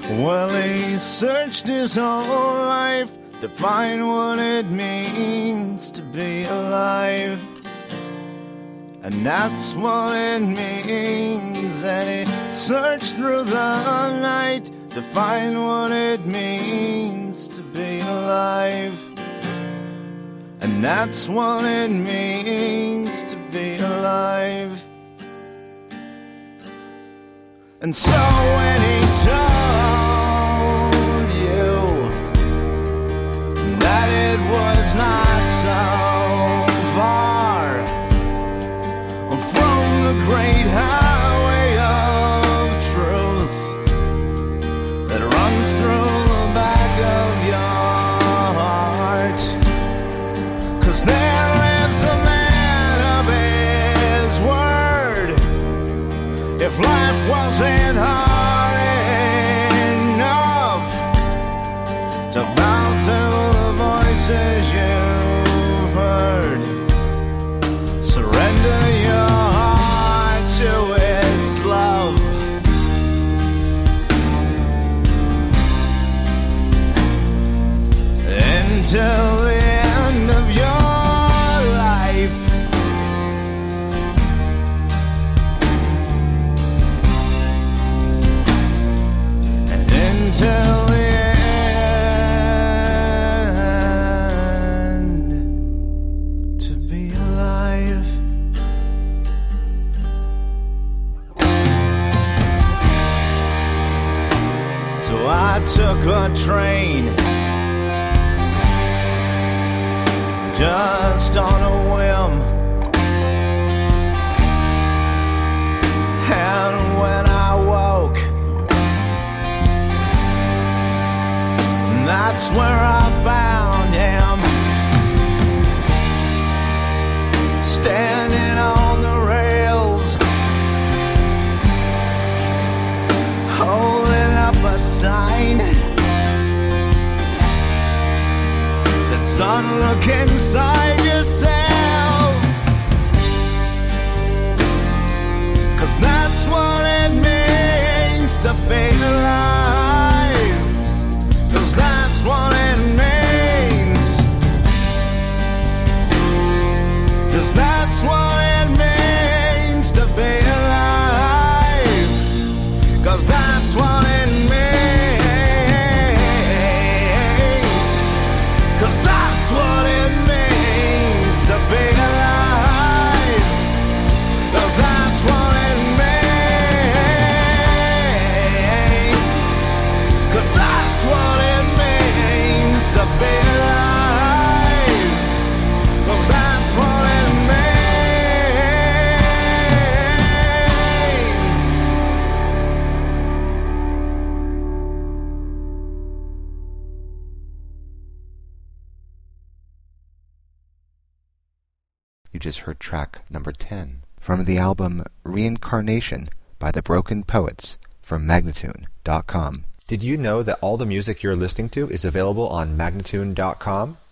Well, he searched his whole life to find what it means to be alive. And that's what it means. And he searched through the night to find what it means to be alive. And that's what it means to be alive. And so when he told you that it was not so far from the great highway of truth that runs through the back of your heart, 'cause there lives a man of his word. If life wasn't hard enough to bow to the voices you've heard, surrender your heart to its love. Until the end of your life. And until the end, to be alive. So I took a train just on a whim, and when I woke, that's where I found him, standing on the rails, holding up a sign. Son, look inside yourself, 'cause that's what it means to be alive. 'Cause that's what it means. 'Cause that's what it means to be alive. 'Cause that's what it means. 'Cause that's what it means to be alive. 'Cause that's what it means. 'Cause that's what it means to be alive. 'Cause that's what it means. You just heard track number 10 from the album Reincarnation by the Broken Poets from Magnatune.com. Did you know that all the music you're listening to is available on Magnatune.com?